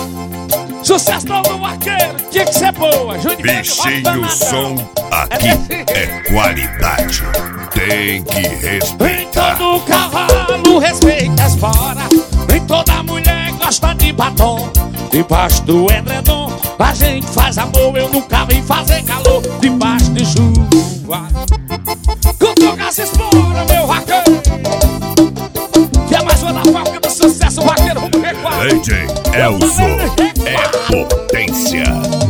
Sucesso do vaqueiro, tinha que ser boa. Bichinho, o som aqui é qualidade. Tem que respeitar. Nem todo cavalo respeita as esporas. Nem toda mulher gosta de batom. Debaixo do edredom a gente faz amor. Eu nunca vim fazer calor debaixo de chuva. Cutuca se espora, meu vaqueiro. Que é mais uma da fábrica do sucesso, o vaqueiro, vamos recuar. DJ Elzo é potência.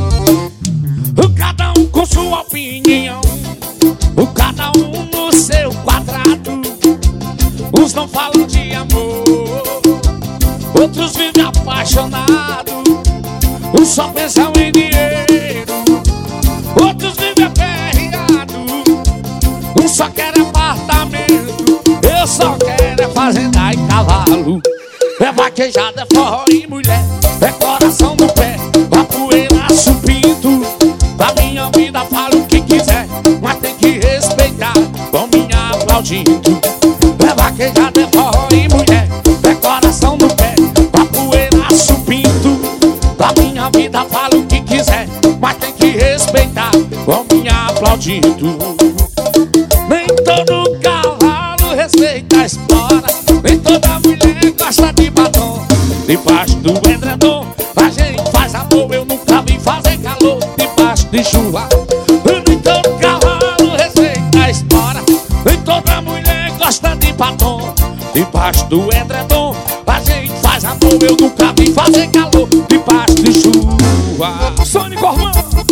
Cada um com sua opinião, cada um no seu quadrado. Uns não falam de amor, outros vivem apaixonados. Uns só pensam em dinheiro, outros vivem aperreados. Uns só querem apartamento, eu só quero é fazenda e cavalo. É vaquejada, é forró e mulher, é coração no pé, capoeira, pinto. Da minha vida fala o que quiser, mas tem que respeitar, com minha aplaudindo. É vaquejada, é forró e mulher, é coração no pé, capoeira, pinto. Da minha vida fala o que quiser, mas tem que respeitar, com minha aplaudindo. Nem todo cavalo respeita a espora, nem toda mulher gosta de batom. Debaixo do edredom a gente faz amor, eu nunca vim fazer calor debaixo de chuva. Nem todo cavalo respeita a espora, nem toda mulher gosta de batom. Debaixo do edredom a gente faz amor, eu nunca vim fazer calor debaixo de chuva. Sônico Cormão,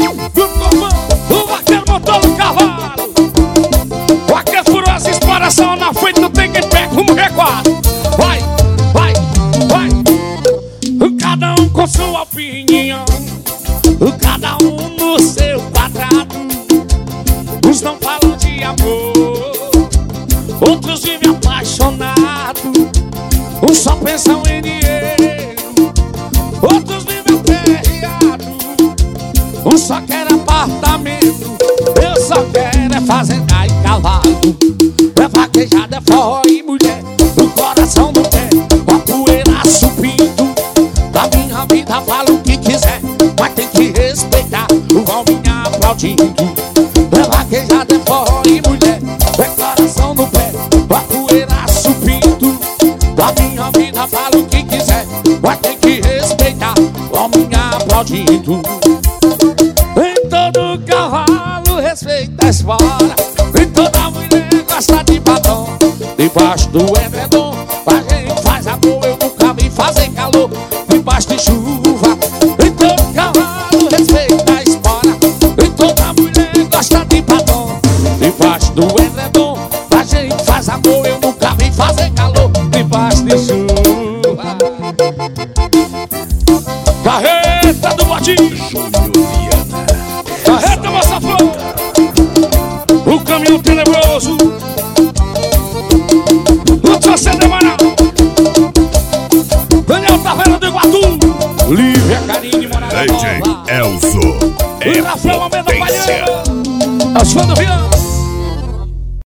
o vaqueiro montou no cavalo. O vaqueiro furou as esporas, só na frente não tem quem pega, vamos recuar. Vai, vai, vai. Cada um com sua opinião, cada um no seu quadrado. Uns não falam de amor, outros vivem apaixonados. Uns só pensam em dinheiro, outros vivem aperreados. Uns só querem apartamento, eu só quero é fazenda e cavalo. É vaquejada, é forró e mulher, o coração no pé, capoeira, pinto. Da minha vida fala o que quiser, mas tem que respeitar, o Valminha aplaudindo. É vaquejada, é forró e mulher, é coração no pé, capoeira, pinto. Da minha vida fala o que quiser, mas tem que respeitar, o Valminha aplaudindo. Nem todo cavalo respeita a espora, nem toda mulher gosta de batom. Debaixo do edredom a gente faz amor, eu nunca vim fazer calor debaixo de chuva. Nem todo cavalo respeita a espora, nem toda mulher gosta de batom. Debaixo do edredom a gente faz amor, eu nunca vim fazer calor debaixo de chuva. Carreta do Botinho, carreta moça flor, o caminhão tenebroso, o Tocendo Amaral, Daniel Taveira do Iguatu, Lívia Carinho de Morada DJ Nova, Elzo é Rafael Almeida potência. Palheiro, Osvaldo Viana.